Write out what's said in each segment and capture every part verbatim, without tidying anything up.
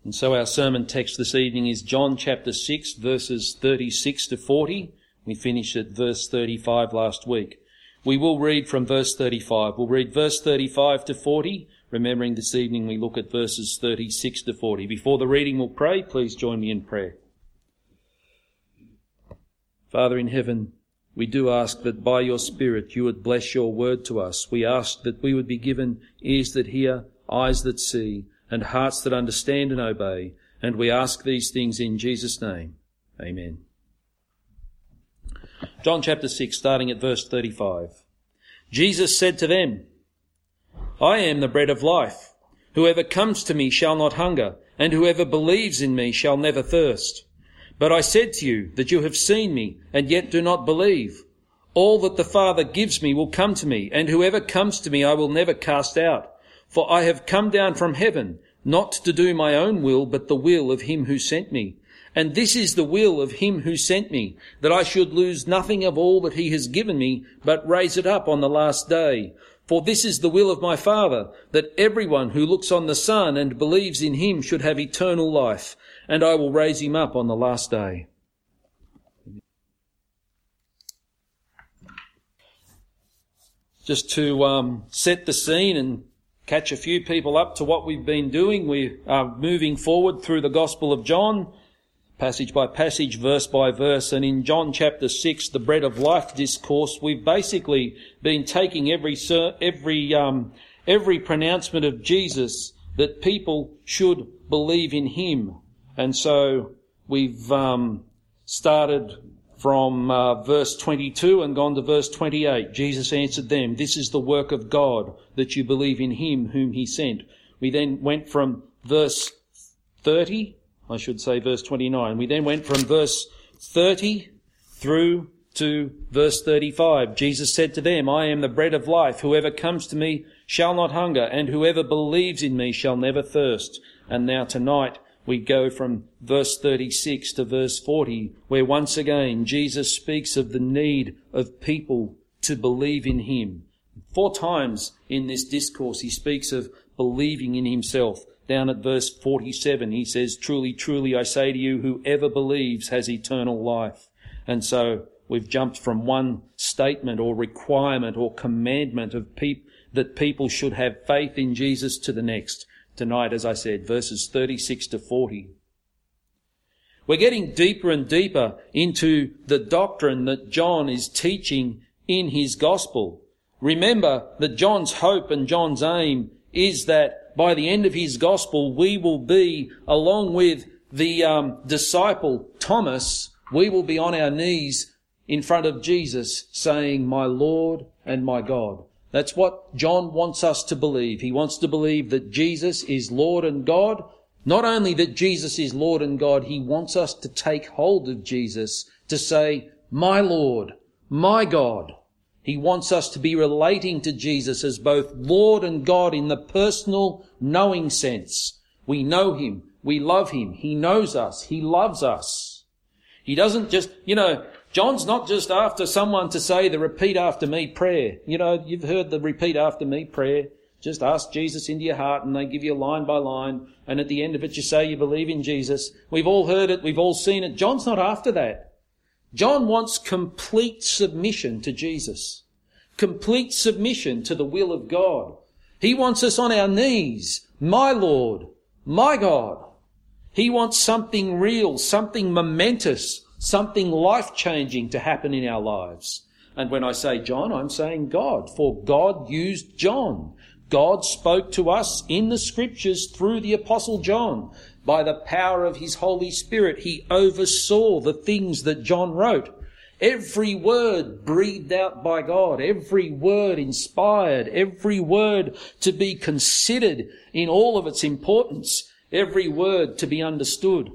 And so our sermon text this evening is John chapter six, verses thirty-six to forty. We finished at verse thirty-five last week. We will read from verse thirty-five. We'll read verse thirty-five to forty, remembering this evening we look at verses thirty-six to forty. Before the reading, we'll pray. Please join me in prayer. Father in heaven, we do ask that by your Spirit you would bless your word to us. We ask that we would be given ears that hear, eyes that see, and hearts that understand and obey. And we ask these things in Jesus' name. Amen. John chapter six, starting at verse thirty-five. Jesus said to them, I am the bread of life. Whoever comes to me shall not hunger, and whoever believes in me shall never thirst. But I said to you that you have seen me, and yet do not believe. All that the Father gives me will come to me, and whoever comes to me I will never cast out. For I have come down from heaven, not to do my own will, but the will of him who sent me. And this is the will of him who sent me, that I should lose nothing of all that he has given me, but raise it up on the last day. For this is the will of my Father, that everyone who looks on the Son and believes in him should have eternal life, and I will raise him up on the last day. Just to um, set the scene and catch a few people up to what we've been doing, we are moving forward through the Gospel of John, passage by passage, verse by verse. And in John chapter six, the bread of life discourse, we've basically been taking every every um, every pronouncement of Jesus that people should believe in him. And so we've um, started from uh, verse twenty-two and gone to verse twenty-eight. Jesus answered them, this is the work of God, that you believe in him whom he sent. We then went from verse thirty, I should say verse twenty-nine. We then went from verse thirty through to verse thirty-five. Jesus said to them, I am the bread of life. Whoever comes to me shall not hunger, and whoever believes in me shall never thirst. And now tonight we go from verse thirty-six to verse forty, where once again Jesus speaks of the need of people to believe in him. Four times in this discourse he speaks of believing in himself. Down at verse forty-seven he says, truly, truly, I say to you, whoever believes has eternal life. And so we've jumped from one statement or requirement or commandment of peop- that people should have faith in Jesus to the next. Tonight, as I said, verses thirty-six to forty. We're getting deeper and deeper into the doctrine that John is teaching in his gospel. Remember that John's hope and John's aim is that by the end of his gospel, we will be, along with the um, disciple Thomas, we will be on our knees in front of Jesus saying, my Lord and my God. That's what John wants us to believe. He wants to believe that Jesus is Lord and God. Not only that Jesus is Lord and God, he wants us to take hold of Jesus to say, my Lord, my God. He wants us to be relating to Jesus as both Lord and God in the personal knowing sense. We know him. We love him. He knows us. He loves us. He doesn't just, you know, John's not just after someone to say the repeat after me prayer. You know, you've heard the repeat after me prayer. Just ask Jesus into your heart and they give you line by line. And at the end of it, you say you believe in Jesus. We've all heard it. We've all seen it. John's not after that. John wants complete submission to Jesus. Complete submission to the will of God. He wants us on our knees. My Lord, my God. He wants something real, something momentous, something life-changing to happen in our lives. And when I say John, I'm saying God, for God used John. God spoke to us in the Scriptures through the Apostle John. By the power of his Holy Spirit, he oversaw the things that John wrote. Every word breathed out by God, every word inspired, every word to be considered in all of its importance, every word to be understood.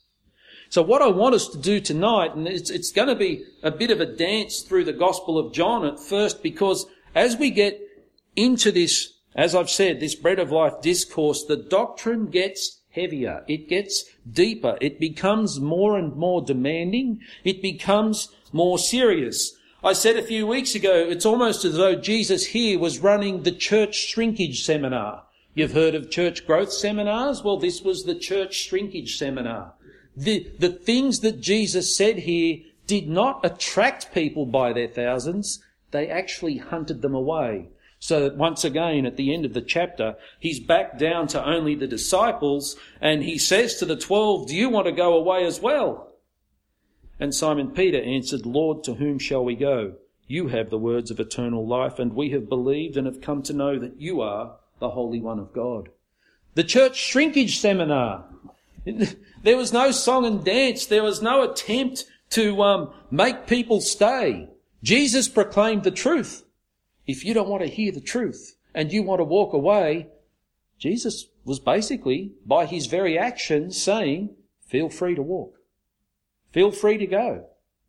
So what I want us to do tonight, and it's, it's going to be a bit of a dance through the Gospel of John at first, because as we get into this, as I've said, this bread of life discourse, the doctrine gets heavier. It gets deeper. It becomes more and more demanding. It becomes more serious. I said a few weeks ago, it's almost as though Jesus here was running the church shrinkage seminar. You've heard of church growth seminars? Well, this was the church shrinkage seminar. The, the things that Jesus said here did not attract people by their thousands. They actually hunted them away. So that once again, at the end of the chapter, he's back down to only the disciples, and he says to the twelve, do you want to go away as well? And Simon Peter answered, Lord, to whom shall we go? You have the words of eternal life, and we have believed and have come to know that you are the Holy One of God. The church shrinkage seminar. There was no song and dance. There was no attempt to um, make people stay. Jesus proclaimed the truth. If you don't want to hear the truth and you want to walk away, Jesus was basically, by his very actions, saying, feel free to walk. Feel free to go.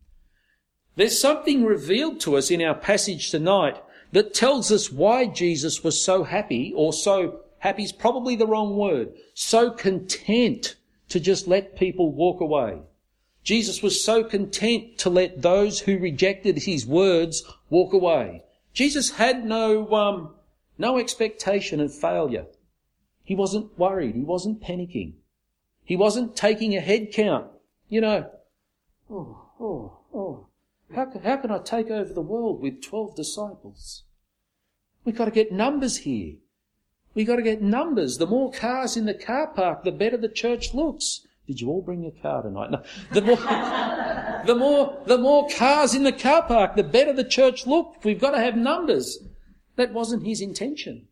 There's something revealed to us in our passage tonight that tells us why Jesus was so happy, or so happy is probably the wrong word, so content to just let people walk away. Jesus was so content to let those who rejected his words walk away. Jesus had no, um, no expectation of failure. He wasn't worried. He wasn't panicking. He wasn't taking a head count. You know, oh, oh, oh, how can, how can I take over the world with twelve disciples? We've got to get numbers here. We've got to get numbers. The more cars in the car park, the better the church looks. Did you all bring your car tonight? No. The more, the more, the more cars in the car park, the better the church looked. We've got to have numbers. That wasn't his intention.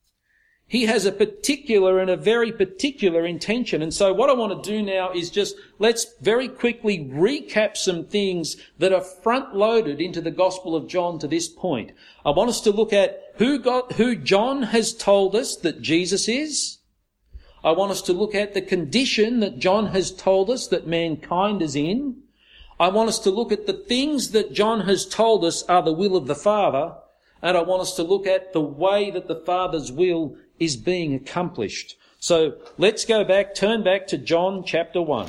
He has a particular and a very particular intention. And so what I want to do now is just, let's very quickly recap some things that are front-loaded into the Gospel of John to this point. I want us to look at who got, who John has told us that Jesus is. I want us to look at the condition that John has told us that mankind is in. I want us to look at the things that John has told us are the will of the Father. And I want us to look at the way that the Father's will is being accomplished. So let's go back, turn back to John chapter one.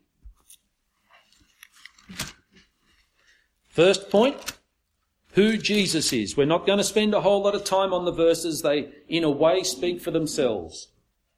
First point, who Jesus is. We're not going to spend a whole lot of time on the verses. They, in a way, speak for themselves.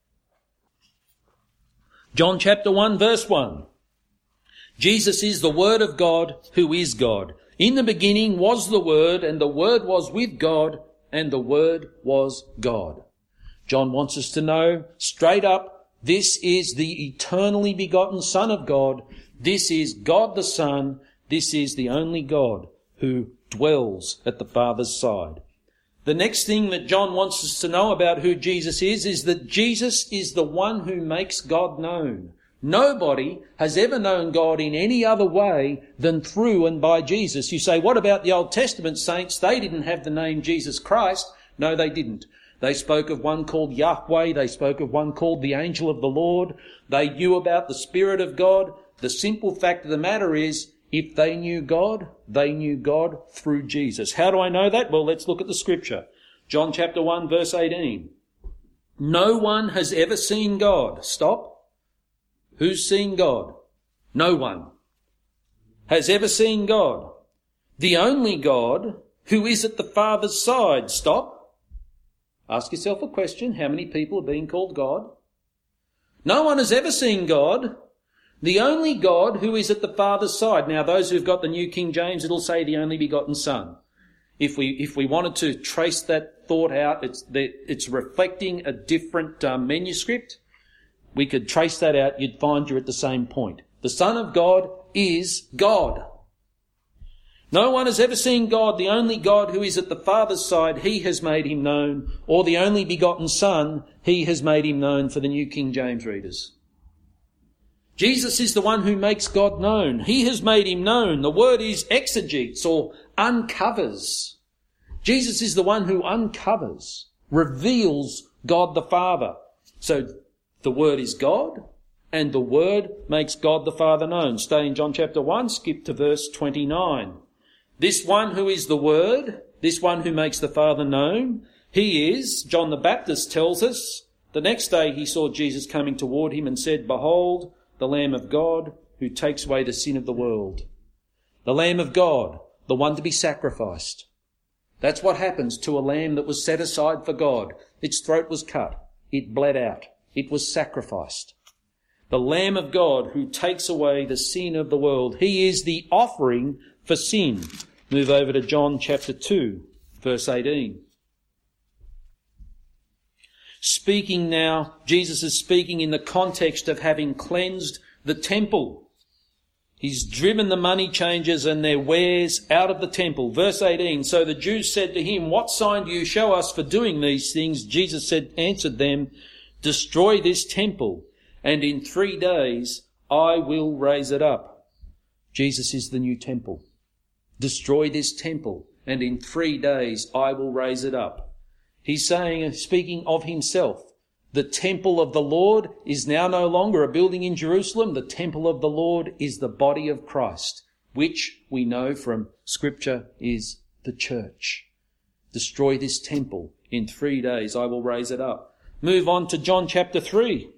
John chapter one, verse one. Jesus is the Word of God, who is God. In the beginning was the Word, and the Word was with God, and the Word was God. John wants us to know straight up, this is the eternally begotten Son of God. This is God the Son. This is the only God who dwells at the Father's side. The next thing that John wants us to know about who Jesus is, is that Jesus is the one who makes God known. Nobody has ever known God in any other way than through and by Jesus. You say, what about the Old Testament saints? They didn't have the name Jesus Christ. No, they didn't. They spoke of one called Yahweh. They spoke of one called the angel of the Lord. They knew about the Spirit of God. The simple fact of the matter is, if they knew God, they knew God through Jesus. How do I know that? Well, let's look at the scripture. John chapter one, verse eighteen. No one has ever seen God. Stop. Who's seen God? No one has ever seen God. The only God who is at the Father's side. Stop. Ask yourself a question. How many people are being called God? No one has ever seen God. The only God who is at the Father's side. Now, those who've got the New King James, it'll say the only begotten Son. If we if we wanted to trace that thought out, it's the, it's reflecting a different um, manuscript. We could trace that out. You'd find you're at the same point. The Son of God is God. No one has ever seen God. The only God who is at the Father's side, he has made him known. Or the only begotten Son, he has made him known for the New King James readers. Jesus is the one who makes God known. He has made him known. The word is exegetes or uncovers. Jesus is the one who uncovers, reveals God the Father. So the word is God and the word makes God the Father known. Stay in John chapter one, skip to verse twenty-nine. This one who is the word, this one who makes the Father known, he is, John the Baptist tells us, the next day he saw Jesus coming toward him and said, Behold, the Lamb of God who takes away the sin of the world. The Lamb of God, the one to be sacrificed. That's what happens to a lamb that was set aside for God. Its throat was cut. it bled out. It was sacrificed. The Lamb of God who takes away the sin of the world. He is the offering for sin. Move over to John chapter two, verse eighteen. Speaking now, Jesus is speaking in the context of having cleansed the temple. He's driven the money changers and their wares out of the temple. Verse eighteen, so the Jews said to him, what sign do you show us for doing these things? Jesus said, answered them, destroy this temple, and in three days I will raise it up. Jesus is the new temple. Destroy this temple, and in three days I will raise it up. He's saying, speaking of himself, the temple of the Lord is now no longer a building in Jerusalem. The temple of the Lord is the body of Christ, which we know from Scripture is the church. Destroy this temple. In three days I will raise it up. Move on to John chapter three.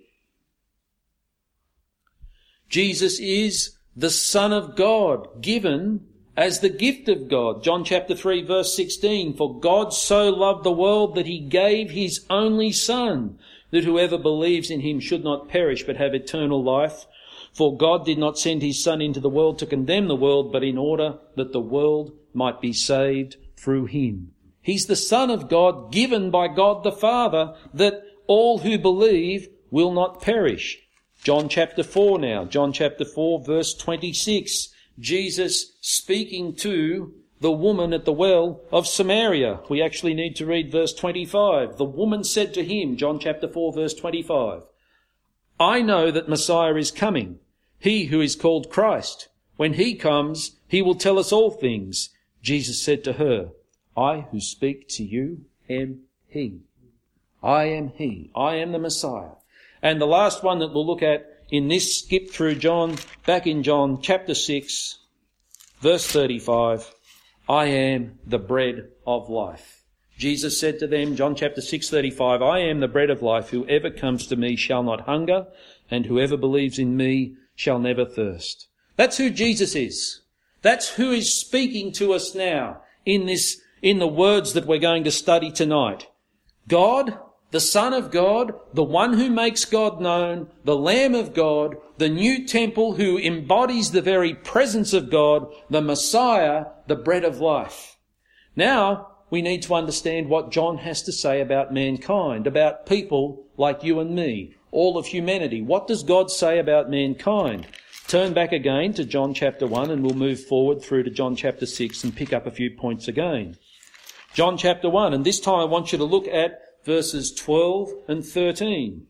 Jesus is the Son of God, given as the gift of God. John chapter three, verse sixteen, for God so loved the world that he gave his only Son, that whoever believes in him should not perish but have eternal life. For God did not send his Son into the world to condemn the world, but in order that the world might be saved through him. He's the Son of God, given by God the Father, that all who believe will not perish. John chapter four now. John chapter four, verse twenty-six. Jesus speaking to the woman at the well of Samaria. We actually need to read verse twenty-five. The woman said to him, John chapter four, verse twenty-five, I know that Messiah is coming, he who is called Christ. When he comes, he will tell us all things. Jesus said to her, I who speak to you am he. I am he. I am the Messiah. And the last one that we'll look at in this skip through John, back in John chapter six, verse thirty-five, I am the bread of life. Jesus said to them, John chapter six, thirty-five, I am the bread of life. Whoever comes to me shall not hunger, and whoever believes in me shall never thirst. That's who Jesus is. That's who is speaking to us now in this, in the words that we're going to study tonight. God, the Son of God, the one who makes God known, the Lamb of God, the new temple who embodies the very presence of God, the Messiah, the bread of life. Now, we need to understand what John has to say about mankind, about people like you and me, all of humanity. What does God say about mankind? Turn back again to John chapter one and we'll move forward through to John chapter six and pick up a few points again. John chapter one, and this time I want you to look at verses twelve and thirteen.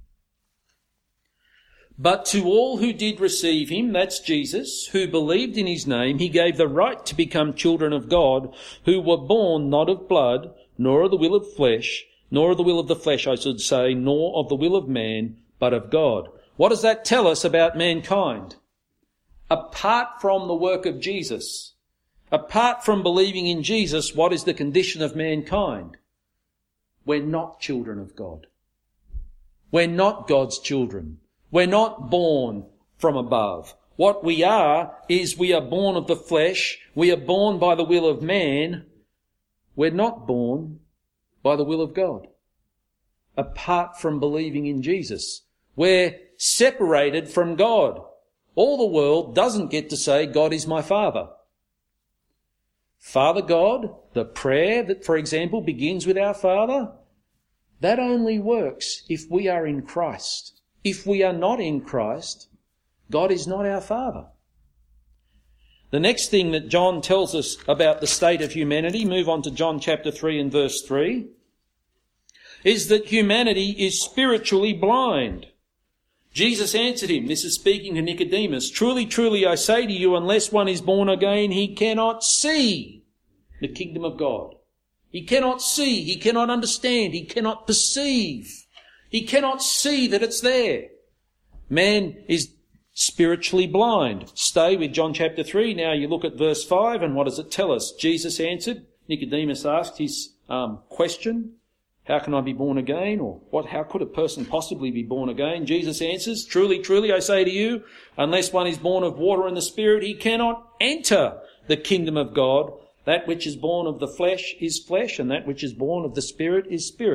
But to all who did receive him, that's Jesus, who believed in his name, he gave the right to become children of God, who were born not of blood, nor of the will of flesh, nor of the will of the flesh, I should say, nor of the will of man, but of God. What does that tell us about mankind? Apart from the work of Jesus, apart from believing in Jesus, what is the condition of mankind? We're not children of God. We're not God's children. We're not born from above. What we are is we are born of the flesh. We are born by the will of man. We're not born by the will of God. Apart from believing in Jesus, we're separated from God. All the world doesn't get to say, God is my Father. Father God, the prayer that, for example, begins with our Father, that only works if we are in Christ. If we are not in Christ, God is not our Father. The next thing that John tells us about the state of humanity, move on to John chapter three and verse three, is that humanity is spiritually blind. Jesus answered him, this is speaking to Nicodemus, truly, truly, I say to you, unless one is born again, he cannot see the kingdom of God. He cannot see, he cannot understand, he cannot perceive. He cannot see that it's there. Man is spiritually blind. Stay with John chapter three. Now you look at verse five, and what does it tell us? Jesus answered. Nicodemus asked his um, question, how can I be born again? Or what? How could a person possibly be born again? Jesus answers, truly, truly, I say to you, unless one is born of water and the Spirit, he cannot enter the kingdom of God. That which is born of the flesh is flesh, and that which is born of the Spirit is spirit.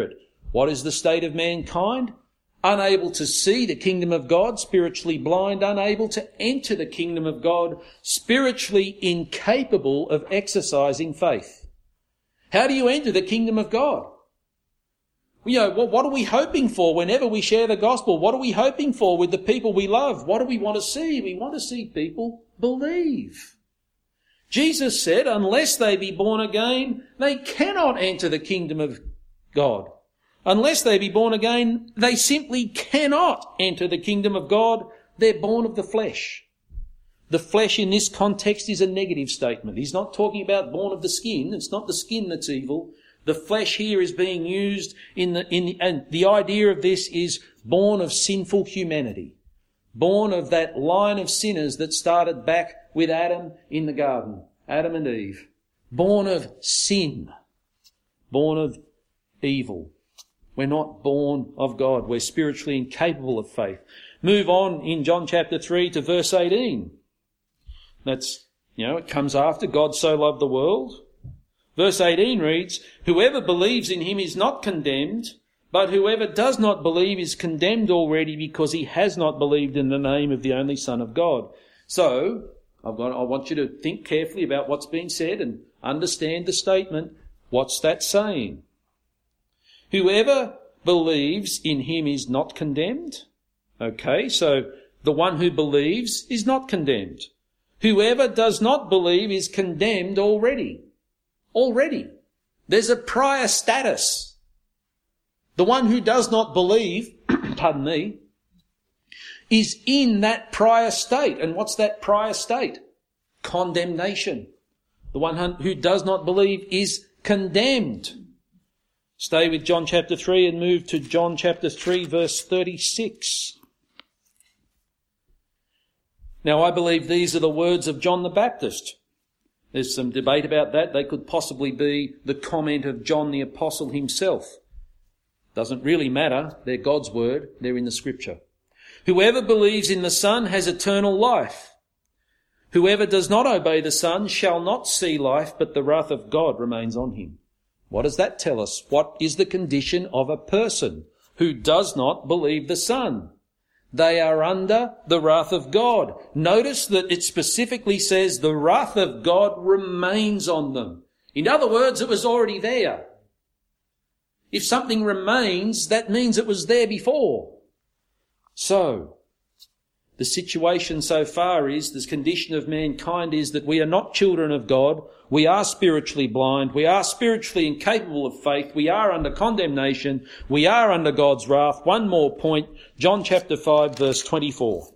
What is the state of mankind? Unable to see the kingdom of God, spiritually blind, unable to enter the kingdom of God, spiritually incapable of exercising faith. How do you enter the kingdom of God? You know, what are we hoping for whenever we share the gospel? What are we hoping for with the people we love? What do we want to see? We want to see people believe. Jesus said, unless they be born again, they cannot enter the kingdom of God. Unless they be born again, they simply cannot enter the kingdom of God. They're born of the flesh. The flesh in this context is a negative statement. He's not talking about born of the skin. It's not the skin that's evil. The flesh here is being used in the, in the, and the idea of this is born of sinful humanity. Born of that line of sinners that started back with Adam in the garden. Adam and Eve. Born of sin. Born of evil. We're not born of God. We're spiritually incapable of faith. Move on in John chapter three to verse eighteen. That's, you know, it comes after God so loved the world. Verse eighteen reads, whoever believes in him is not condemned, but whoever does not believe is condemned already because he has not believed in the name of the only Son of God. So, I've got, I want you to think carefully about what's been said and understand the statement. What's that saying? Whoever believes in him is not condemned. Okay, so the one who believes is not condemned. Whoever does not believe is condemned already. Already. There's a prior status. The one who does not believe, pardon me, is in that prior state. And what's that prior state? Condemnation. The one who does not believe is condemned. Stay with John chapter three and move to John chapter three verse thirty-six. Now I believe these are the words of John the Baptist. There's some debate about that. They could possibly be the comment of John the Apostle himself. Doesn't really matter. They're God's word. They're in the scripture. Whoever believes in the Son has eternal life. Whoever does not obey the Son shall not see life, but the wrath of God remains on him. What does that tell us? What is the condition of a person who does not believe the Son? They are under the wrath of God. Notice that it specifically says the wrath of God remains on them. In other words, it was already there. If something remains, that means it was there before. So, the situation so far is, the condition of mankind is that we are not children of God. We are spiritually blind. We are spiritually incapable of faith. We are under condemnation. We are under God's wrath. One more point, John chapter five verse twenty-four.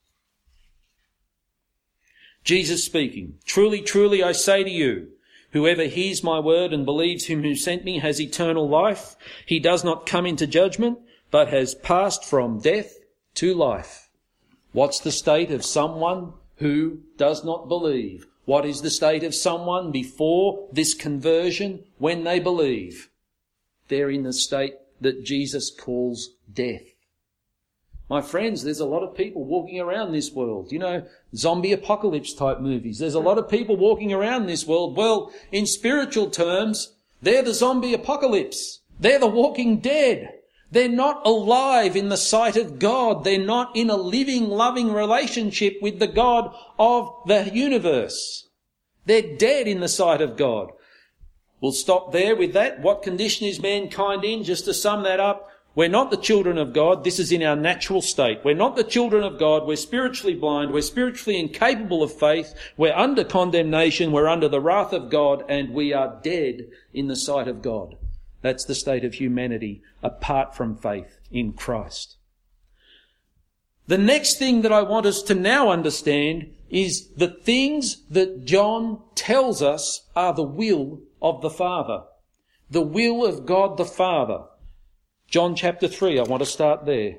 Jesus speaking, truly, truly I say to you, whoever hears my word and believes him who sent me has eternal life. He does not come into judgment, but has passed from death to life. What's the state of someone who does not believe? What is the state of someone before this conversion when they believe? They're in the state that Jesus calls death. My friends, there's a lot of people walking around this world. You know, zombie apocalypse type movies. There's a lot of people walking around this world. Well, in spiritual terms, they're the zombie apocalypse. They're the walking dead. They're not alive in the sight of God. They're not in a living, loving relationship with the God of the universe. They're dead in the sight of God. We'll stop there with that. What condition is mankind in? Just to sum that up, we're not the children of God. This is in our natural state. We're not the children of God. We're spiritually blind. We're spiritually incapable of faith. We're under condemnation. We're under the wrath of God, and we are dead in the sight of God. That's the state of humanity apart from faith in Christ. The next thing that I want us to now understand is the things that John tells us are the will of the Father. The will of God the Father. John chapter three, I want to start there.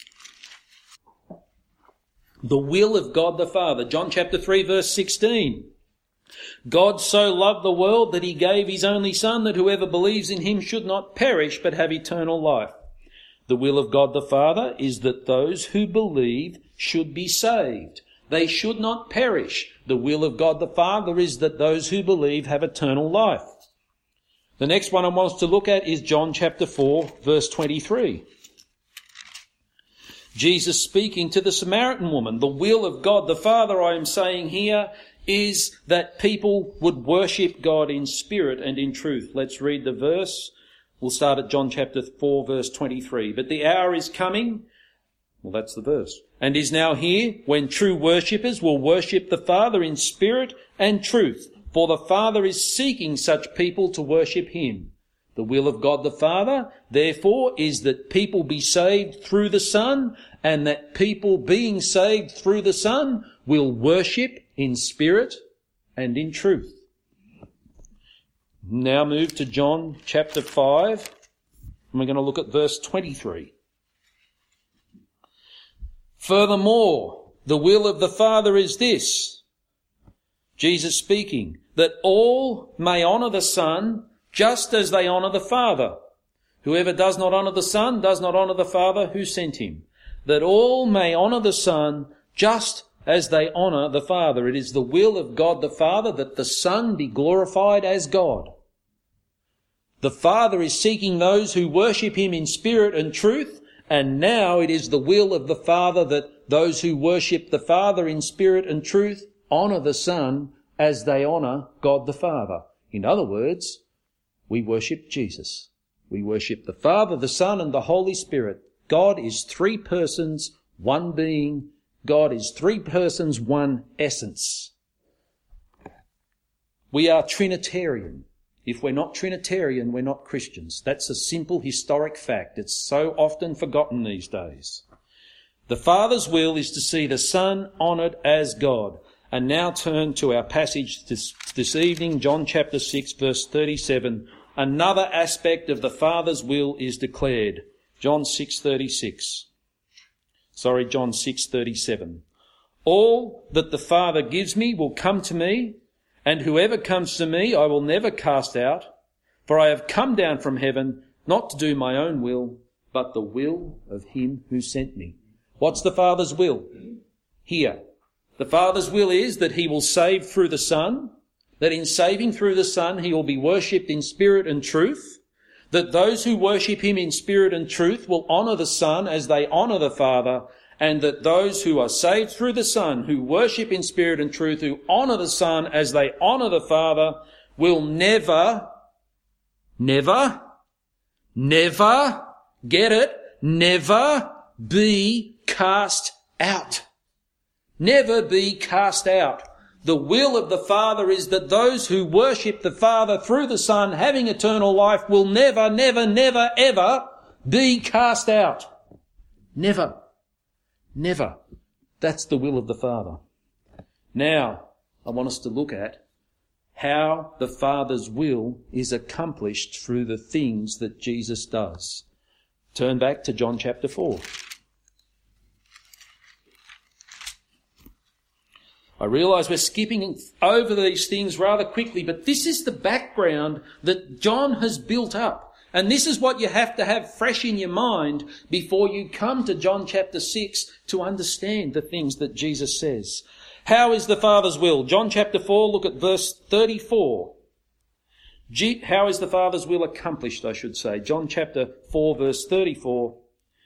The will of God the Father. John chapter three verse sixteen. God so loved the world that he gave his only Son, that whoever believes in him should not perish but have eternal life. The will of God the Father is that those who believe should be saved. They should not perish. The will of God the Father is that those who believe have eternal life. The next one I want us to look at is John chapter four, verse twenty-three. Jesus speaking to the Samaritan woman. The will of God the Father, I am saying here, is that people would worship God in spirit and in truth. Let's read the verse. We'll start at John chapter four, verse twenty-three. But the hour is coming, well, that's the verse, and is now here, when true worshippers will worship the Father in spirit and truth. For the Father is seeking such people to worship him. The will of God the Father, therefore, is that people be saved through the Son, and that people being saved through the Son will worship in spirit and in truth. Now move to John chapter five, and we're going to look at verse twenty-three. Furthermore, the will of the Father is this, Jesus speaking, that all may honour the Son just as they honour the Father. Whoever does not honour the Son does not honour the Father who sent him. That all may honour the Son just as they honour the Father. It is the will of God the Father that the Son be glorified as God. The Father is seeking those who worship him in spirit and truth, and now it is the will of the Father that those who worship the Father in spirit and truth honour the Son as they honour God the Father. In other words, we worship Jesus. We worship the Father, the Son, and the Holy Spirit. God is three persons, one being. God is three persons, one essence. We are Trinitarian. If we're not Trinitarian, we're not Christians. That's a simple historic fact. It's so often forgotten these days. The Father's will is to see the Son honoured as God. And now turn to our passage this, this evening, John chapter six, verse thirty-seven. Another aspect of the Father's will is declared. John six thirty-six. Sorry, John six thirty-seven. All that the Father gives me will come to me, and whoever comes to me I will never cast out, for I have come down from heaven not to do my own will, but the will of him who sent me. What's the Father's will? Here. The Father's will is that he will save through the Son, that in saving through the Son he will be worshipped in spirit and truth, that those who worship him in spirit and truth will honour the Son as they honour the Father, and that those who are saved through the Son, who worship in spirit and truth, who honour the Son as they honour the Father, will never, never, never, get it, never be cast out. Never be cast out. The will of the Father is that those who worship the Father through the Son, having eternal life, will never, never, never, ever be cast out. Never. Never. That's the will of the Father. Now, I want us to look at how the Father's will is accomplished through the things that Jesus does. Turn back to John chapter four. I realise we're skipping over these things rather quickly, but this is the background that John has built up. And this is what you have to have fresh in your mind before you come to John chapter six to understand the things that Jesus says. How is the Father's will? John chapter four, look at verse thirty-four. G- how is the Father's will accomplished, I should say? John chapter four, verse thirty-four.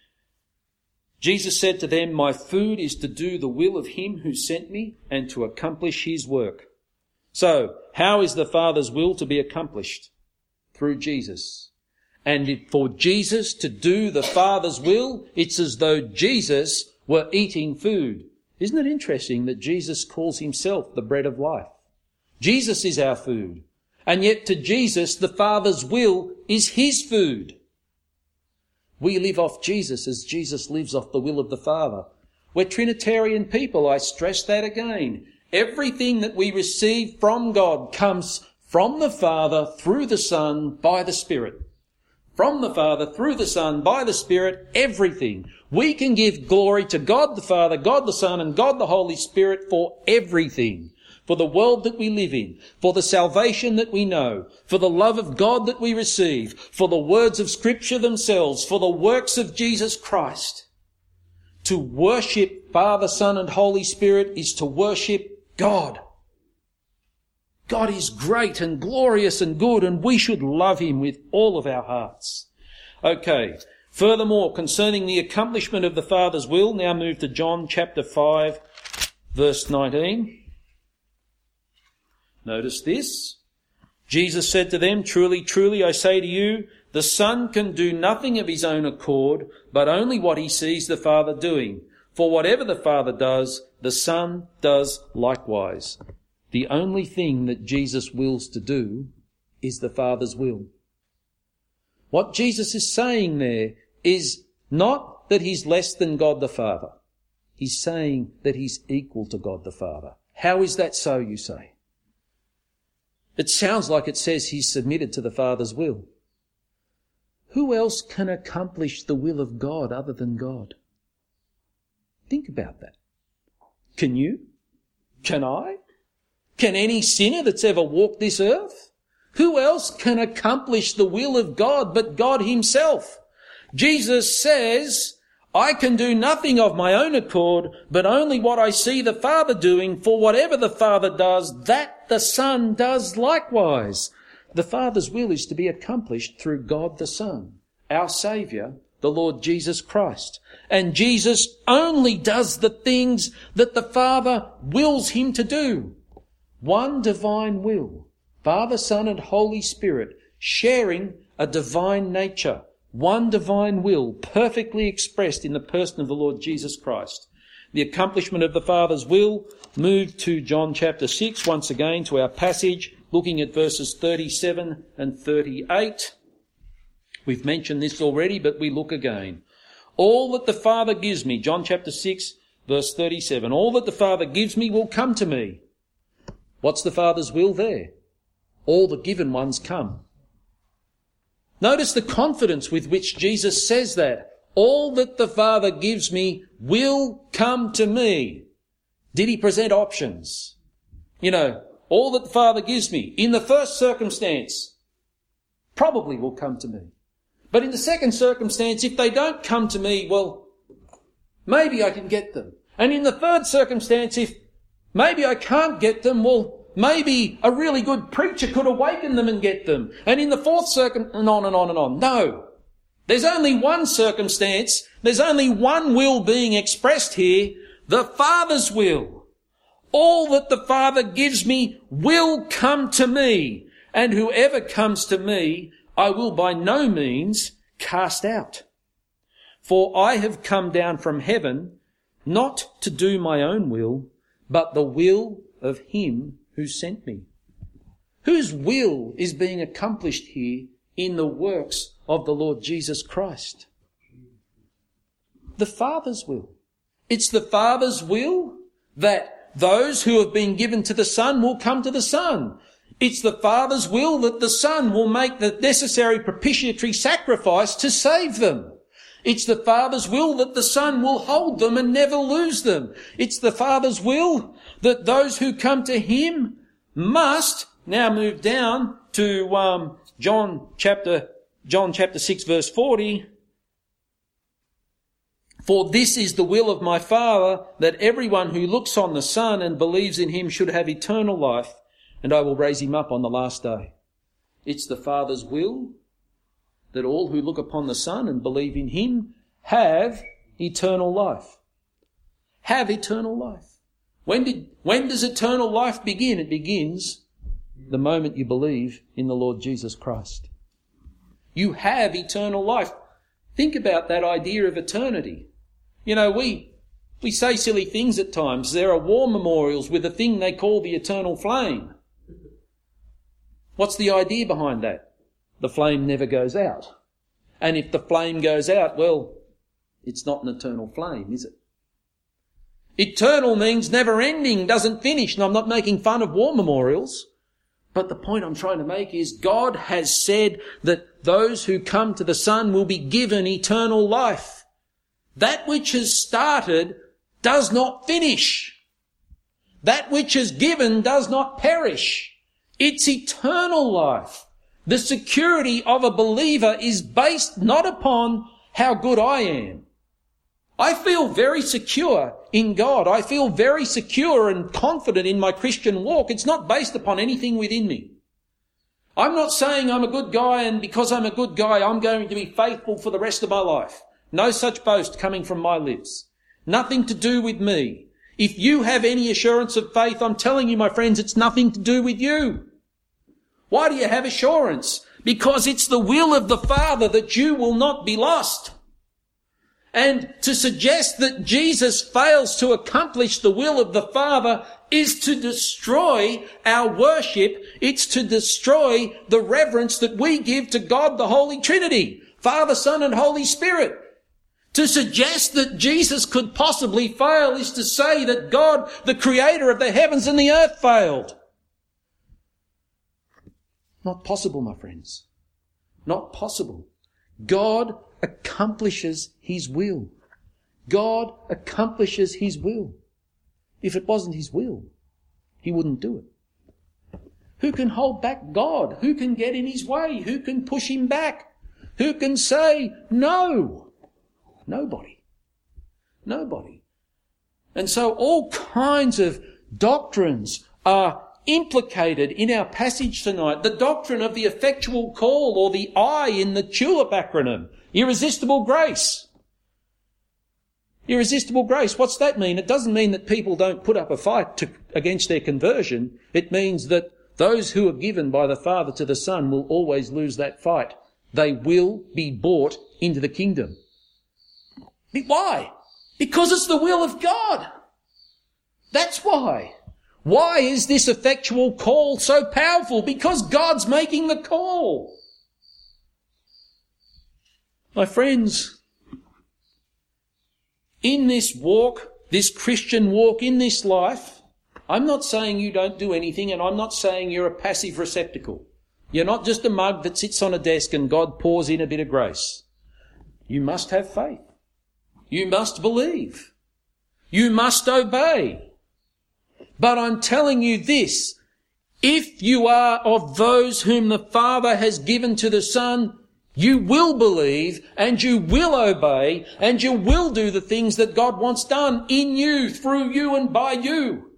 Jesus said to them, my food is to do the will of him who sent me and to accomplish his work. So, how is the Father's will to be accomplished? Through Jesus. And for Jesus to do the Father's will, it's as though Jesus were eating food. Isn't it interesting that Jesus calls himself the bread of life? Jesus is our food. And yet to Jesus, the Father's will is his food. We live off Jesus as Jesus lives off the will of the Father. We're Trinitarian people, I stress that again. Everything that we receive from God comes from the Father, through the Son, by the Spirit. From the Father, through the Son, by the Spirit, everything. We can give glory to God the Father, God the Son, and God the Holy Spirit for everything. For the world that we live in, for the salvation that we know, for the love of God that we receive, for the words of Scripture themselves, for the works of Jesus Christ. To worship Father, Son, and Holy Spirit is to worship God. God is great and glorious and good, and we should love him with all of our hearts. Okay, furthermore, concerning the accomplishment of the Father's will, now move to John chapter five, verse nineteen. Notice this. Jesus said to them, "Truly, truly, I say to you, the Son can do nothing of his own accord, but only what he sees the Father doing. For whatever the Father does, the Son does likewise." The only thing that Jesus wills to do is the Father's will. What Jesus is saying there is not that he's less than God the Father. He's saying that he's equal to God the Father. How is that so, you say? It sounds like it says he's submitted to the Father's will. Who else can accomplish the will of God other than God? Think about that. Can you? Can I? Can any sinner that's ever walked this earth? Who else can accomplish the will of God but God himself? Jesus says, "I can do nothing of my own accord, but only what I see the Father doing, for whatever the Father does, that the Son does likewise." The Father's will is to be accomplished through God the Son, our Saviour, the Lord Jesus Christ. And Jesus only does the things that the Father wills him to do. One divine will, Father, Son and Holy Spirit, sharing a divine nature. One divine will, perfectly expressed in the person of the Lord Jesus Christ. The accomplishment of the Father's will. Move to John chapter six, once again to our passage, looking at verses thirty-seven and thirty-eight. We've mentioned this already, but we look again. "All that the Father gives me," John chapter six, verse thirty-seven, "all that the Father gives me will come to me." What's the Father's will there? All the given ones come. Notice the confidence with which Jesus says that. All that the Father gives me will come to me. Did he present options? You know, all that the Father gives me, in the first circumstance, probably will come to me. But in the second circumstance, if they don't come to me, well, maybe I can get them. And in the third circumstance, if maybe I can't get them, well, maybe a really good preacher could awaken them and get them. And in the fourth circum, and on and on and on. No. There's only one circumstance. There's only one will being expressed here. The Father's will. All that the Father gives me will come to me. And whoever comes to me, I will by no means cast out. For I have come down from heaven, not to do my own will, but the will of him who sent me. Whose will is being accomplished here in the works of the Lord Jesus Christ? The Father's will. It's the Father's will that those who have been given to the Son will come to the Son. It's the Father's will that the Son will make the necessary propitiatory sacrifice to save them. It's the Father's will that the Son will hold them and never lose them. It's the Father's will that those who come to him must, now move down to um, John chapter John chapter six verse forty. "For this is the will of my Father, that everyone who looks on the Son and believes in him should have eternal life, and I will raise him up on the last day." It's the Father's will that all who look upon the Son and believe in him have eternal life. Have eternal life. When did, when does eternal life begin? It begins the moment you believe in the Lord Jesus Christ. You have eternal life. Think about that idea of eternity. You know, we, we say silly things at times. There are war memorials with a thing they call the eternal flame. What's the idea behind that? The flame never goes out. And if the flame goes out, well, it's not an eternal flame, is it? Eternal means never ending, doesn't finish. And I'm not making fun of war memorials. But the point I'm trying to make is God has said that those who come to the Son will be given eternal life. That which has started does not finish. That which is given does not perish. It's eternal life. The security of a believer is based not upon how good I am, I feel very secure in God. I feel very secure and confident in my Christian walk. It's not based upon anything within me. I'm not saying I'm a good guy and because I'm a good guy, I'm going to be faithful for the rest of my life. No such boast coming from my lips. Nothing to do with me. If you have any assurance of faith, I'm telling you, my friends, it's nothing to do with you. Why do you have assurance? Because it's the will of the Father that you will not be lost. And to suggest that Jesus fails to accomplish the will of the Father is to destroy our worship. It's to destroy the reverence that we give to God, the Holy Trinity, Father, Son, and Holy Spirit. To suggest that Jesus could possibly fail is to say that God, the Creator of the heavens and the earth, failed. Not possible, my friends. Not possible. God accomplishes His will. God accomplishes His will. If it wasn't His will, He wouldn't do it. Who can hold back God? Who can get in His way? Who can push Him back? Who can say no? Nobody. Nobody. And so all kinds of doctrines are implicated in our passage tonight. The doctrine of the effectual call, or the I in the TULIP acronym. Irresistible grace. Irresistible grace. What's that mean? It doesn't mean that people don't put up a fight to, against their conversion. It means that those who are given by the Father to the Son will always lose that fight. They will be brought into the kingdom. Why? Because it's the will of God. That's why. Why is this effectual call so powerful? Because God's making the call. My friends, in this walk, this Christian walk, in this life, I'm not saying you don't do anything, and I'm not saying you're a passive receptacle. You're not just a mug that sits on a desk and God pours in a bit of grace. You must have faith. You must believe. You must obey. But I'm telling you this, if you are of those whom the Father has given to the Son, you will believe and you will obey and you will do the things that God wants done in you, through you and by you.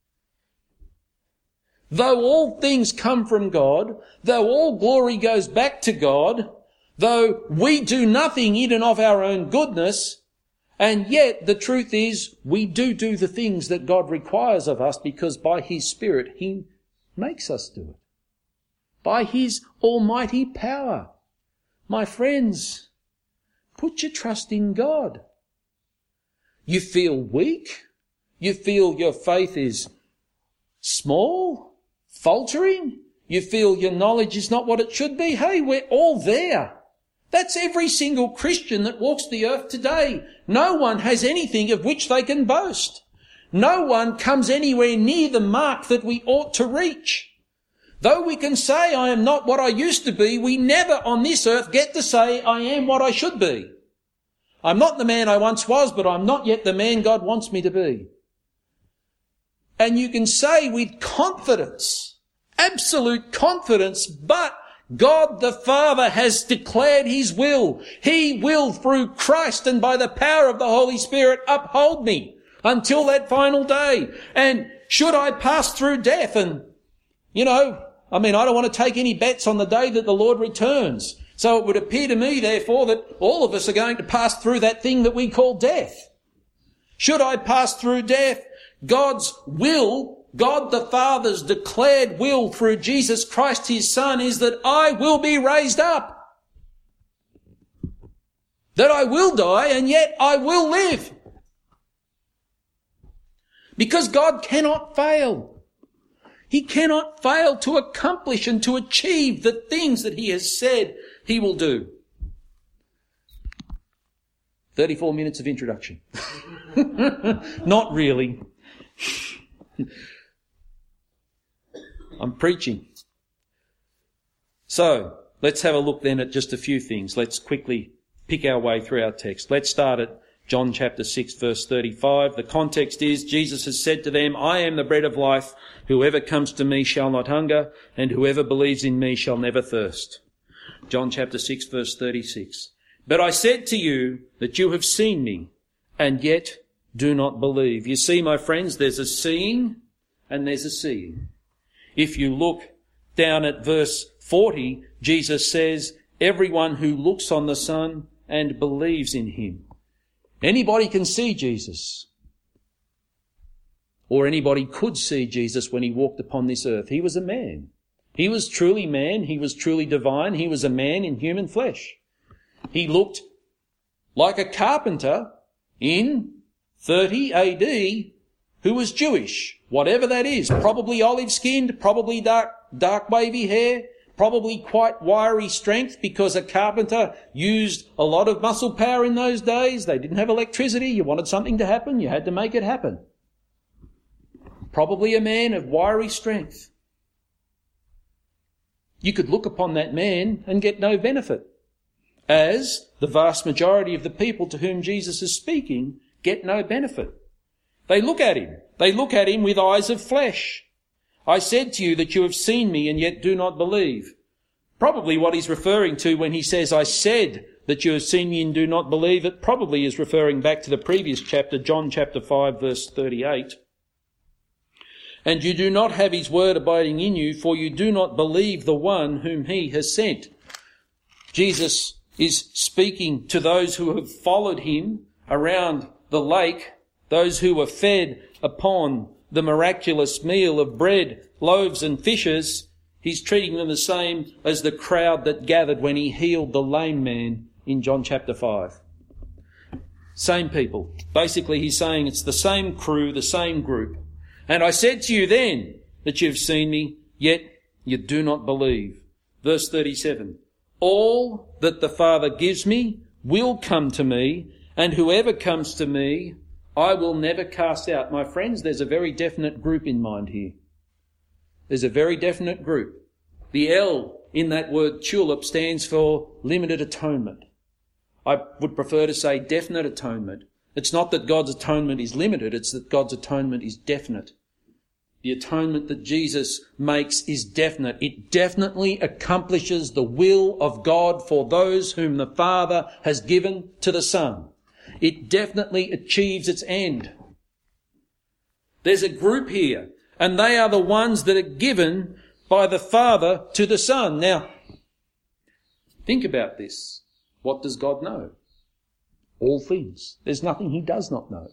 Though all things come from God, though all glory goes back to God, though we do nothing in and of our own goodness, and yet the truth is we do do the things that God requires of us because by His Spirit He makes us do it. By His almighty power. My friends, put your trust in God. You feel weak? You feel your faith is small? Faltering? You feel your knowledge is not what it should be? Hey, we're all there. That's every single Christian that walks the earth today. No one has anything of which they can boast. No one comes anywhere near the mark that we ought to reach. Though we can say I am not what I used to be, we never on this earth get to say I am what I should be. I'm not the man I once was, but I'm not yet the man God wants me to be. And you can say with confidence, absolute confidence, but God the Father has declared His will. He will, through Christ and by the power of the Holy Spirit, uphold me until that final day. And should I pass through death and, you know, I mean, I don't want to take any bets on the day that the Lord returns. So it would appear to me, therefore, that all of us are going to pass through that thing that we call death. Should I pass through death, God's will, God the Father's declared will through Jesus Christ His Son is that I will be raised up. That I will die and yet I will live. Because God cannot fail. He cannot fail to accomplish and to achieve the things that He has said He will do. thirty-four minutes of introduction. Not really. I'm preaching. So, let's have a look then at just a few things. Let's quickly pick our way through our text. Let's start at John chapter six, verse thirty-five. The context is, Jesus has said to them, I am the bread of life. Whoever comes to me shall not hunger, and whoever believes in me shall never thirst. John chapter six, verse thirty-six. But I said to you that you have seen me, and yet do not believe. You see, my friends, there's a seeing and there's a seeing. If you look down at verse forty, Jesus says, everyone who looks on the Son and believes in him. Anybody can see Jesus. Or anybody could see Jesus when he walked upon this earth. He was a man. He was truly man. He was truly divine. He was a man in human flesh. He looked like a carpenter in thirty A D who was Jewish, whatever that is, probably olive-skinned, probably dark, dark wavy hair, probably quite wiry strength because a carpenter used a lot of muscle power in those days. They didn't have electricity. You wanted something to happen, you had to make it happen. Probably a man of wiry strength. You could look upon that man and get no benefit, as the vast majority of the people to whom Jesus is speaking get no benefit. They look at him. They look at him with eyes of flesh. I said to you that you have seen me and yet do not believe. Probably what he's referring to when he says, I said that you have seen me and do not believe, it probably is referring back to the previous chapter, John chapter five, verse thirty-eight. And you do not have his word abiding in you, for you do not believe the one whom he has sent. Jesus is speaking to those who have followed him around the lake, those who were fed upon the miraculous meal of bread, loaves and fishes. He's treating them the same as the crowd that gathered when he healed the lame man in John chapter five. Same people. Basically, he's saying it's the same crew, the same group. And I said to you then that you've seen me, yet you do not believe. Verse thirty-seven. All that the Father gives me will come to me, and whoever comes to me, I will never cast out. My friends, there's a very definite group in mind here. There's a very definite group. The L in that word tulip stands for limited atonement. I would prefer to say definite atonement. It's not that God's atonement is limited, it's that God's atonement is definite. The atonement that Jesus makes is definite. It definitely accomplishes the will of God for those whom the Father has given to the Son. It definitely achieves its end. There's a group here, and they are the ones that are given by the Father to the Son. Now, think about this. What does God know? All things. There's nothing he does not know.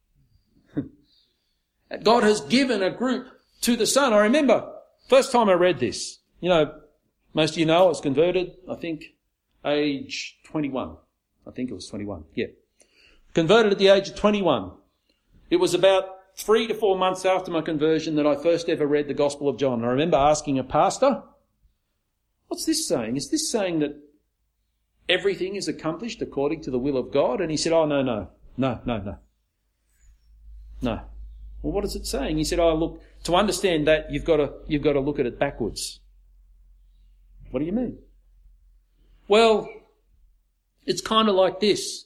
God has given a group to the Son. I remember, first time I read this, you know, most of you know I was converted, I think, age twenty-one. I think it was twenty-one, yeah. Converted at the age of twenty-one. It was about three to four months after my conversion that I first ever read the Gospel of John. And I remember asking a pastor, what's this saying? Is this saying that everything is accomplished according to the will of God? And he said, oh, no, no, no, no, no. No. Well, what is it saying? He said, oh, look, to understand that, you've got to, you've got to look at it backwards. What do you mean? Well, it's kind of like this.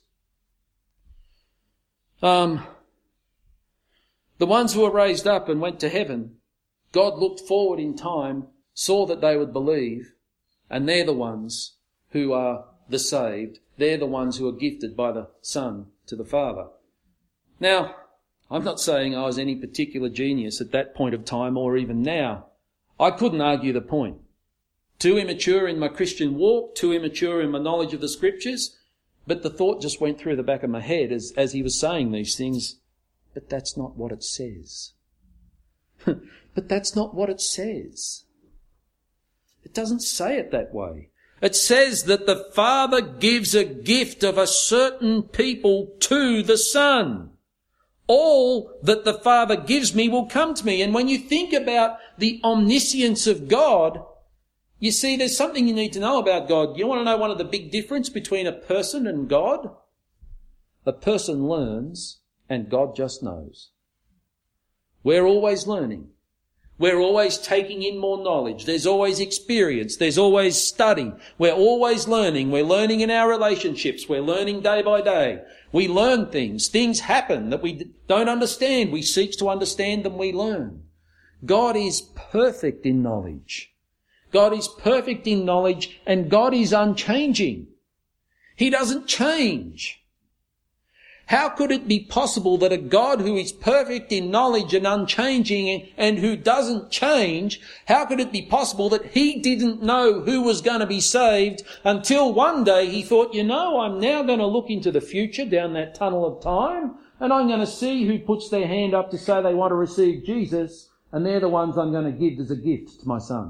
Um, the ones who were raised up and went to heaven, God looked forward in time, saw that they would believe, and they're the ones who are the saved. They're the ones who are gifted by the Son to the Father. Now, I'm not saying I was any particular genius at that point of time or even now. I couldn't argue the point. Too immature in my Christian walk, too immature in my knowledge of the Scriptures, but the thought just went through the back of my head as, as he was saying these things. But that's not what it says. But that's not what it says. It doesn't say it that way. It says that the Father gives a gift of a certain people to the Son. All that the Father gives me will come to me. And when you think about the omniscience of God, you see there's something you need to know about God. You want to know one of the big difference between a person and God? A person learns and God just knows. We're always learning. We're always taking in more knowledge. There's always experience. There's always study. We're always learning. We're learning in our relationships. We're learning day by day. We learn things. Things happen that we don't understand. We seek to understand them. We learn. God is perfect in knowledge. God is perfect in knowledge, and God is unchanging. He doesn't change. How could it be possible that a God who is perfect in knowledge and unchanging and who doesn't change, how could it be possible that he didn't know who was going to be saved until one day he thought, you know, I'm now going to look into the future down that tunnel of time and I'm going to see who puts their hand up to say they want to receive Jesus, and they're the ones I'm going to give as a gift to my son.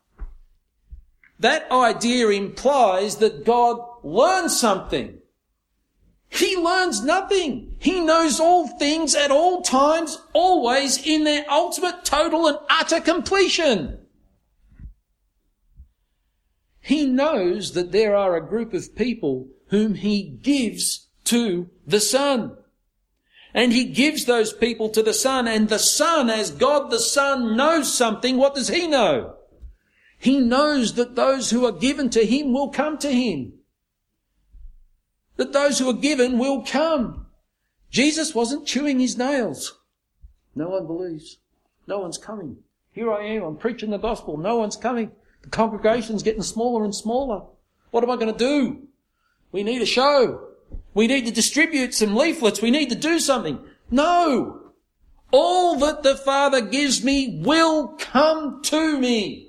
That idea implies that God learns something. He learns nothing. He knows all things at all times, always in their ultimate, total and utter completion. He knows that there are a group of people whom he gives to the Son. And he gives those people to the Son, and the Son, as God the Son, knows something. What does he know? He knows that those who are given to him will come to him. That those who are given will come. Jesus wasn't chewing his nails. No one believes. No one's coming. Here I am, I'm preaching the gospel. No one's coming. The congregation's getting smaller and smaller. What am I going to do? We need a show. We need to distribute some leaflets. We need to do something. No. All that the Father gives me will come to me.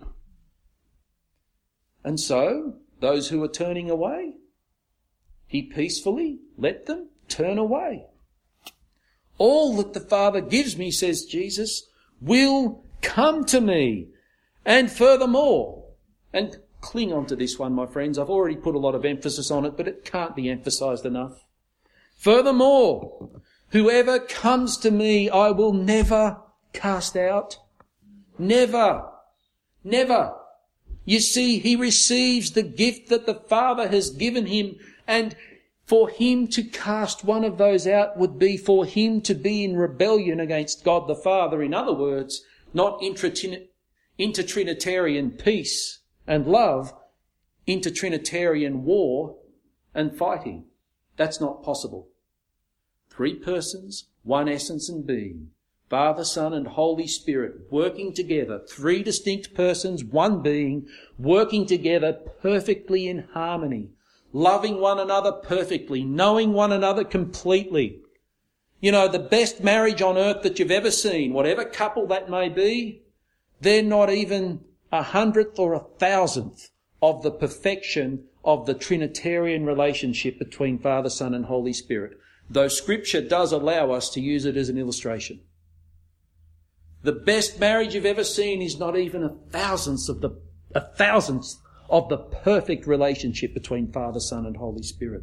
And so, those who are turning away, he peacefully let them turn away. All that the Father gives me, says Jesus, will come to me. And furthermore, and cling on to this one, my friends. I've already put a lot of emphasis on it, but it can't be emphasized enough. Furthermore, whoever comes to me, I will never cast out. Never. Never. You see, he receives the gift that the Father has given him, and for him to cast one of those out would be for him to be in rebellion against God the Father. In other words, not inter-Trinitarian peace and love, inter-Trinitarian war and fighting. That's not possible. Three persons, one essence and being. Father, Son and Holy Spirit working together. Three distinct persons, one being, working together perfectly in harmony. Loving one another perfectly. Knowing one another completely. You know, the best marriage on earth that you've ever seen, whatever couple that may be, they're not even a hundredth or a thousandth of the perfection of the Trinitarian relationship between Father, Son and Holy Spirit. Though Scripture does allow us to use it as an illustration. The best marriage you've ever seen is not even a thousandth of the, a thousandth of the perfect relationship between Father, Son and Holy Spirit.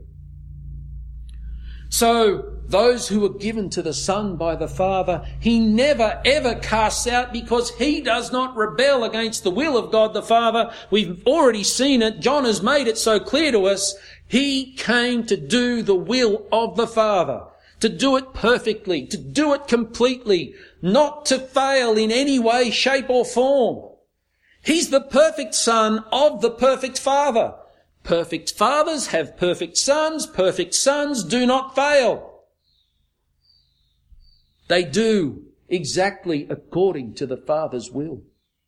So, those who are given to the Son by the Father, he never ever casts out because he does not rebel against the will of God the Father. We've already seen it. John has made it so clear to us. He came to do the will of the Father, to do it perfectly, to do it completely, not to fail in any way, shape or form. He's the perfect Son of the perfect Father. Perfect fathers have perfect sons. Perfect sons do not fail. They do exactly according to the Father's will.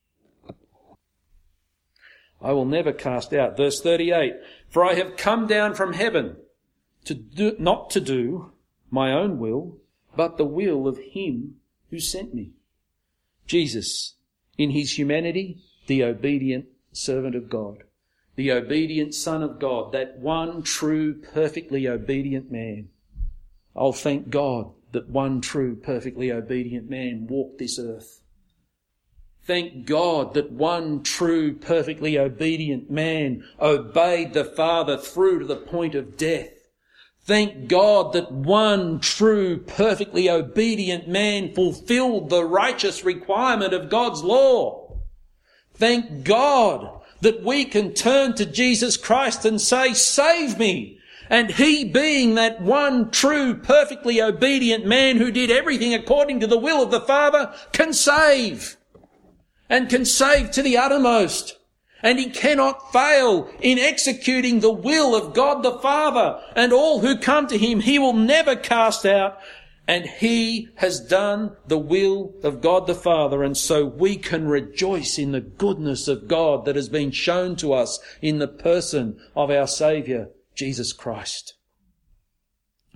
I will never cast out. Verse thirty-eight, for I have come down from heaven to do, not to do my own will, but the will of him who sent me. Jesus, in his humanity, the obedient servant of God. The obedient Son of God, that one true, perfectly obedient man. I'll thank God that one true, perfectly obedient man walked this earth. Thank God that one true, perfectly obedient man obeyed the Father through to the point of death. Thank God that one true, perfectly obedient man fulfilled the righteous requirement of God's law. Thank God that we can turn to Jesus Christ and say, save me. And he, being that one true, perfectly obedient man who did everything according to the will of the Father, can save. And can save to the uttermost. And he cannot fail in executing the will of God the Father. And all who come to him, he will never cast out. And he has done the will of God the Father. And so we can rejoice in the goodness of God that has been shown to us in the person of our Saviour, Jesus Christ.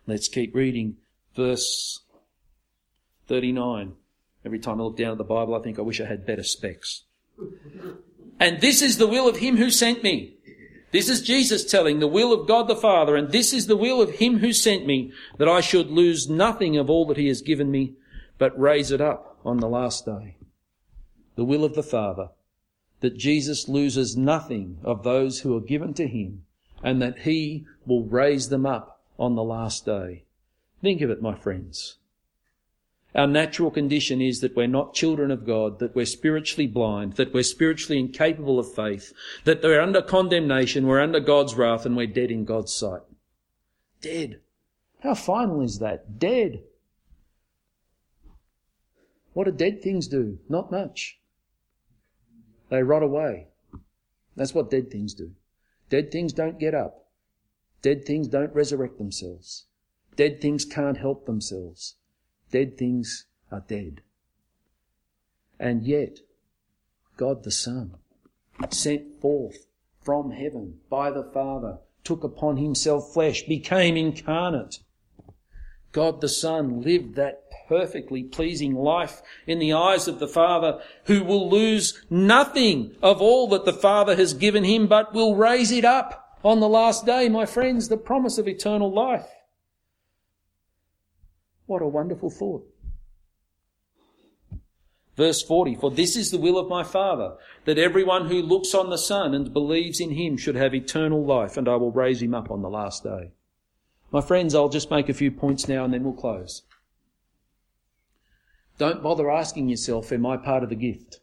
Let's keep reading. Verse thirty-nine. Every time I look down at the Bible, I think I wish I had better specs. And this is the will of him who sent me. This is Jesus telling the will of God the Father, and this is the will of him who sent me, that I should lose nothing of all that he has given me, but raise it up on the last day. The will of the Father, that Jesus loses nothing of those who are given to him, and that he will raise them up on the last day. Think of it, my friends. Our natural condition is that we're not children of God, that we're spiritually blind, that we're spiritually incapable of faith, that we're under condemnation, we're under God's wrath, and we're dead in God's sight. Dead. How final is that? Dead. What do dead things do? Not much. They rot away. That's what dead things do. Dead things don't get up. Dead things don't resurrect themselves. Dead things can't help themselves. Dead things are dead. And yet, God the Son, sent forth from heaven by the Father, took upon himself flesh, became incarnate. God the Son lived that perfectly pleasing life in the eyes of the Father, who will lose nothing of all that the Father has given him, but will raise it up on the last day. My friends, the promise of eternal life. What a wonderful thought. Verse forty, for this is the will of my Father, that everyone who looks on the Son and believes in him should have eternal life, and I will raise him up on the last day. My friends, I'll just make a few points now and then we'll close. Don't bother asking yourself, am I part of the gift?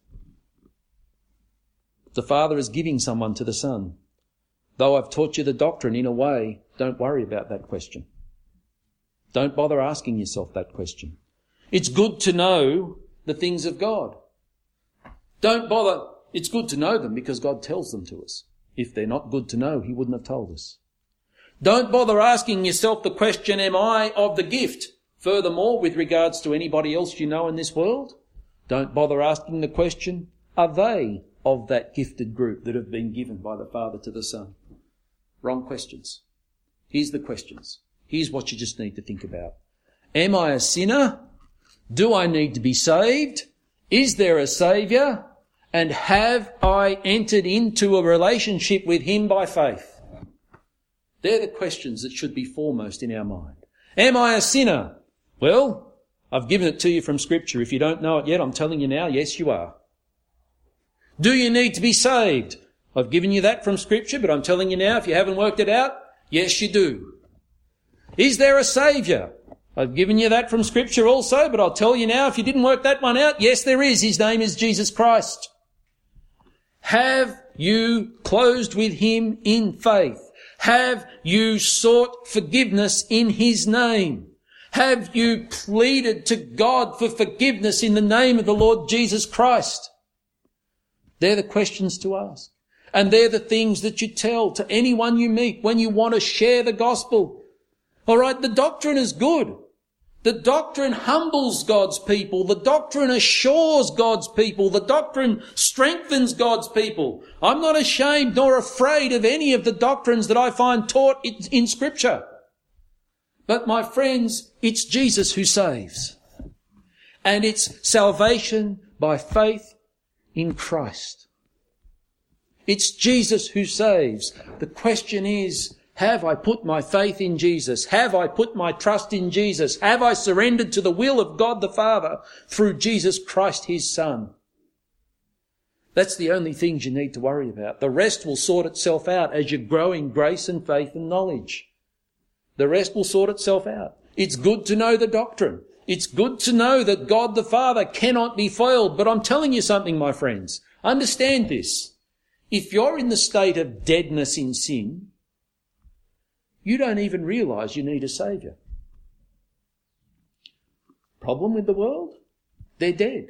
The Father is giving someone to the Son. Though I've taught you the doctrine in a way, don't worry about that question. Don't bother asking yourself that question. It's good to know the things of God. Don't bother. It's good to know them because God tells them to us. If they're not good to know, he wouldn't have told us. Don't bother asking yourself the question, am I of the gift? Furthermore, with regards to anybody else you know in this world, don't bother asking the question, are they of that gifted group that have been given by the Father to the Son? Wrong questions. Here's the questions. Here's what you just need to think about. Am I a sinner? Do I need to be saved? Is there a Saviour? And have I entered into a relationship with him by faith? They're the questions that should be foremost in our mind. Am I a sinner? Well, I've given it to you from Scripture. If you don't know it yet, I'm telling you now, yes, you are. Do you need to be saved? I've given you that from Scripture, but I'm telling you now, if you haven't worked it out, yes, you do. Is there a Saviour? I've given you that from Scripture also, but I'll tell you now, if you didn't work that one out, yes, there is. His name is Jesus Christ. Have you closed with him in faith? Have you sought forgiveness in his name? Have you pleaded to God for forgiveness in the name of the Lord Jesus Christ? They're the questions to ask. And they're the things that you tell to anyone you meet when you want to share the gospel. All right, the doctrine is good. The doctrine humbles God's people. The doctrine assures God's people. The doctrine strengthens God's people. I'm not ashamed nor afraid of any of the doctrines that I find taught in Scripture. But my friends, it's Jesus who saves. And it's salvation by faith in Christ. It's Jesus who saves. The question is, have I put my faith in Jesus? Have I put my trust in Jesus? Have I surrendered to the will of God the Father through Jesus Christ, his Son? That's the only things you need to worry about. The rest will sort itself out as you grow in grace and faith and knowledge. The rest will sort itself out. It's good to know the doctrine. It's good to know that God the Father cannot be foiled. But I'm telling you something, my friends. Understand this. If you're in the state of deadness in sin, you don't even realise you need a Saviour. Problem with the world? They're dead.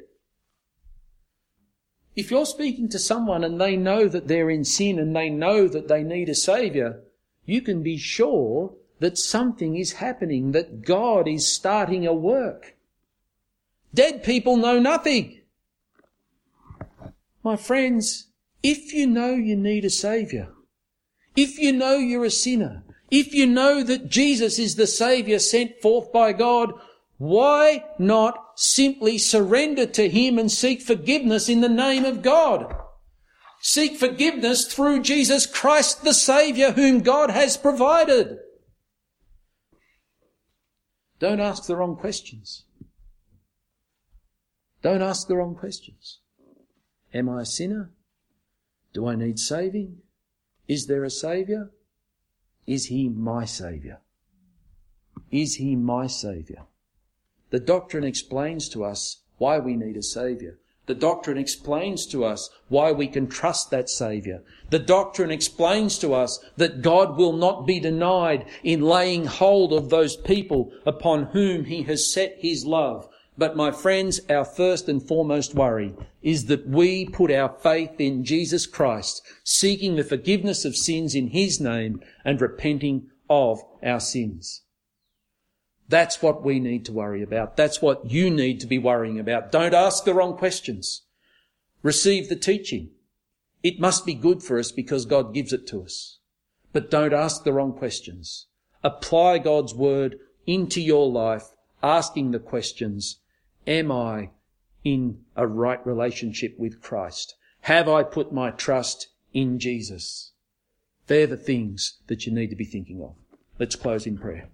If you're speaking to someone and they know that they're in sin and they know that they need a Saviour, you can be sure that something is happening, that God is starting a work. Dead people know nothing. My friends, if you know you need a Saviour, if you know you're a sinner, If you know that Jesus is the Saviour sent forth by God, why not simply surrender to him and seek forgiveness in the name of God? Seek forgiveness through Jesus Christ the Saviour whom God has provided. Don't ask the wrong questions. Don't ask the wrong questions. Am I a sinner? Do I need saving? Is there a Saviour? Is he my Saviour? Is he my Saviour? The doctrine explains to us why we need a Saviour. The doctrine explains to us why we can trust that Saviour. The doctrine explains to us that God will not be denied in laying hold of those people upon whom he has set his love. But my friends, our first and foremost worry is that we put our faith in Jesus Christ, seeking the forgiveness of sins in his name and repenting of our sins. That's what we need to worry about. That's what you need to be worrying about. Don't ask the wrong questions. Receive the teaching. It must be good for us because God gives it to us. But don't ask the wrong questions. Apply God's word into your life, asking the questions, am I in a right relationship with Christ? Have I put my trust in Jesus? They're the things that you need to be thinking of. Let's close in prayer.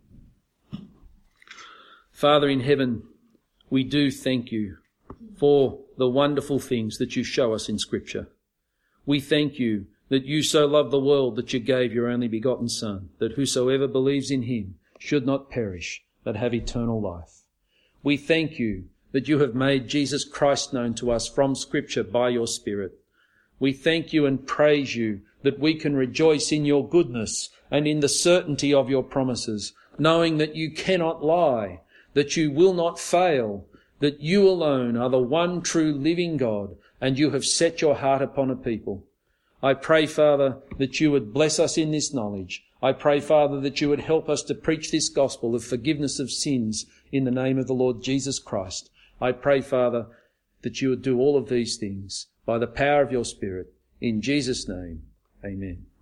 Father in heaven, we do thank you for the wonderful things that you show us in Scripture. We thank you that you so loved the world that you gave your only begotten Son, that whosoever believes in him should not perish, but have eternal life. We thank you that you have made Jesus Christ known to us from Scripture by your Spirit. We thank you and praise you that we can rejoice in your goodness and in the certainty of your promises, knowing that you cannot lie, that you will not fail, that you alone are the one true living God, and you have set your heart upon a people. I pray, Father, that you would bless us in this knowledge. I pray, Father, that you would help us to preach this gospel of forgiveness of sins in the name of the Lord Jesus Christ. I pray, Father, that you would do all of these things by the power of your Spirit. In Jesus' name, amen.